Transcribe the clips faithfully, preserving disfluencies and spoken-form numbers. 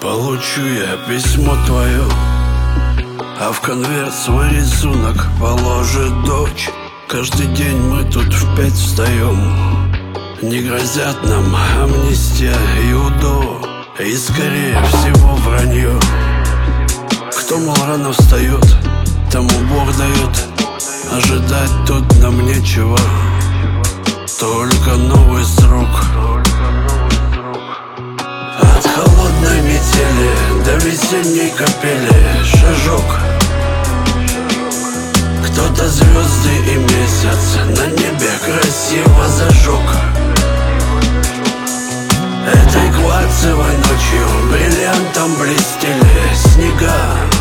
Получу я письмо твое, а в конверт свой рисунок положит дочь. Каждый день мы тут в пять встаем. Не грозят нам амнистия и УДО, и скорее всего вранье. Кто, мол, рано встает, тому Бог дает. Ожидать тут нам нечего, только новый срок. От холодной метели до весенней капели шажок. Кто-то звезды и месяц на небе красиво зажег. Этой кварцевой ночью бриллиантом блестели снега.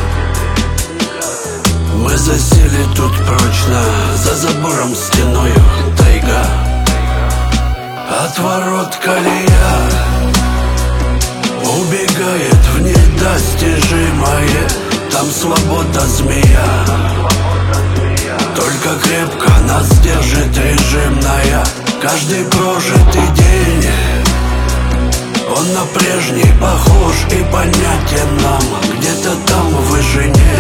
Мы засели тут прочно, за забором стеною тайга. От ворот колея убегает в недостижимое. Там свобода змея, только крепко нас держит режимная. Каждый прожитый день, он на прежний похож и понятен нам. Где-то там в вышине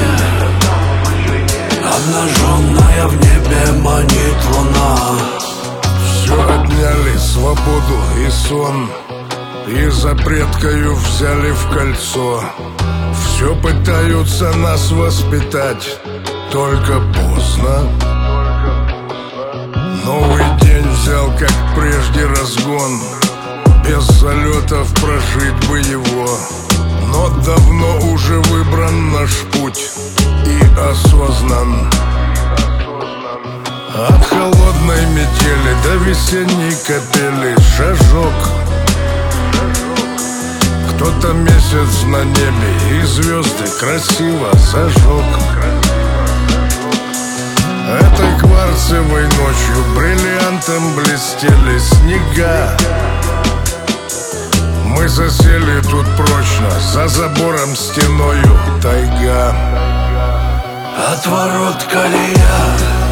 обнаженная в небе манит луна. Все отняли, свободу и сон, и запреткою взяли в кольцо. Все пытаются нас воспитать, только поздно. Новый день взял, как прежде, разгон. Без залетов прожить бы его, но давно уже выбран наш путь и осознан. От холодной метели до весенней капели шажок. Кто-то месяц на небе и звезды красиво зажег. Этой кварцевой ночью бриллиантом блестели снега. Мы засели тут прочно, за забором стеною тайга. От ворот колея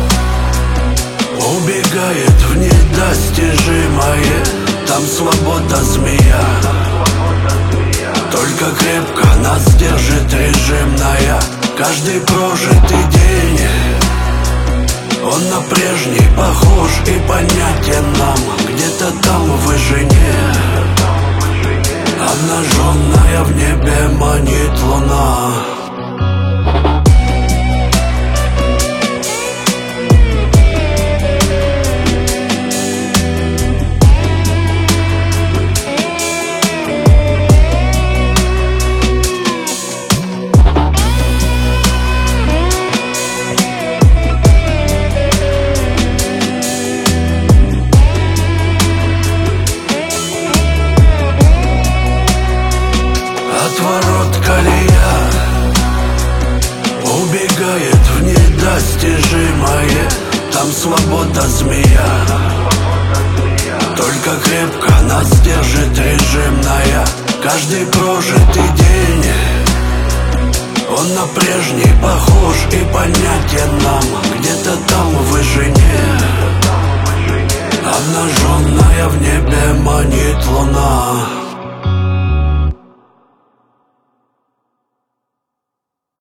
убегает в недостижимое. Там свобода змея, только крепко нас держит режимная. Каждый прожитый день, он на прежний похож и понятен нам. Где-то там в вышине обнаженная в небе манит луна. От ворот колея убегает в недостижимое. Там свобода змея, только крепко нас держит режимная. Каждый прожитый день, он на прежний похож и понятен нам. Где-то там в вышине обнаженная в небе манит луна.